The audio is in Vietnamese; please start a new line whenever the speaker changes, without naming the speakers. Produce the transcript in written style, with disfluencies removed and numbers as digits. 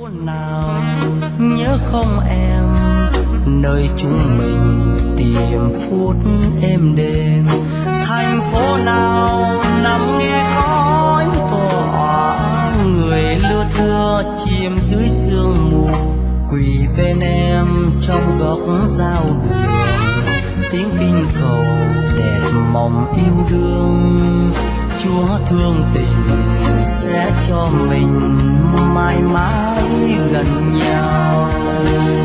nào nhớ không em, nơi chúng mình tìm phút êm đềm. Thành phố nào nằm nghe khói tỏa, người lưa thưa chìm dưới sương mù, quỳ bên em trong góc giao đường. Tiếng kinh cầu đẹp mộng yêu đương, Chúa thương tình sẽ cho mình mãi mãi gần nhau.